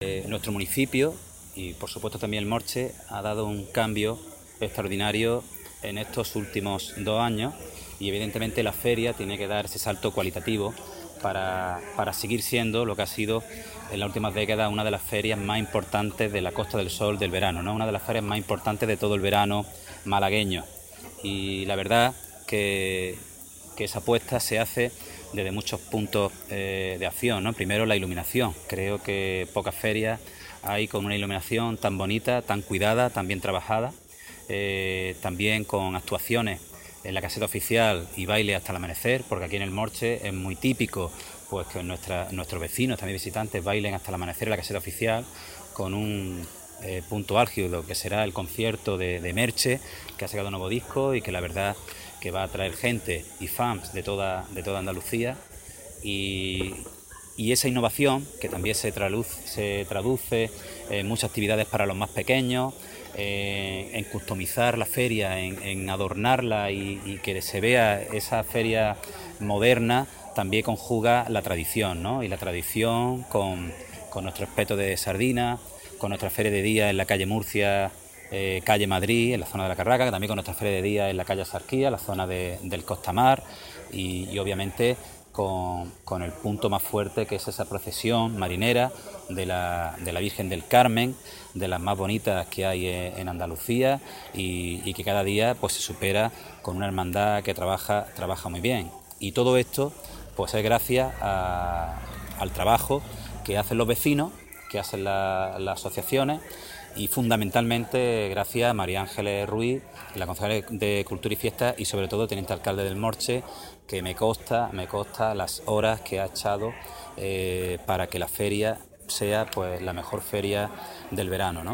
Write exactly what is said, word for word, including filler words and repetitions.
Eh, nuestro municipio y por supuesto también el Morche ha dado un cambio extraordinario en estos últimos dos años y evidentemente la feria tiene que dar ese salto cualitativo para, para seguir siendo lo que ha sido en las últimas décadas una de las ferias más importantes de la Costa del Sol del verano, ¿no? Una de las ferias más importantes de todo el verano malagueño. Y la verdad que, que esa apuesta se hace desde muchos puntos eh, de acción, ¿no? Primero, la iluminación. Creo que pocas ferias hay con una iluminación tan bonita, tan cuidada, tan bien trabajada, eh, también con actuaciones en la caseta oficial y baile hasta el amanecer, porque aquí en el Morche es muy típico pues que nuestra, nuestros vecinos, también visitantes, bailen hasta el amanecer en la caseta oficial con un eh, punto álgido que será el concierto de, de Merche, que ha sacado un nuevo disco y que la verdad que va a atraer gente y fans de toda, de toda Andalucía y, y esa innovación que también se traduce, se traduce en muchas actividades para los más pequeños, eh, en customizar la feria, en, en adornarla y, y que se vea esa feria moderna, también conjuga la tradición, ¿no? Y la tradición con, con nuestro espeto de sardina, con nuestra feria de día en la calle Murcia, Eh, calle Madrid, en la zona de la Carraca, también con nuestra feria de día en la calle Sarquía, la zona de, del Costamar y, y obviamente con, con el punto más fuerte que es esa procesión marinera de la, de la Virgen del Carmen, de las más bonitas que hay en, en Andalucía y, y que cada día pues se supera con una hermandad que trabaja, trabaja muy bien. Y todo esto pues es gracias a, al trabajo que hacen los vecinos, que hacen la, las asociaciones y fundamentalmente gracias a María Ángeles Ruiz, la concejala de Cultura y Fiestas y sobre todo teniente alcalde del Morche, que me consta, me consta las horas que ha echado eh, para que la feria sea pues la mejor feria del verano, ¿no?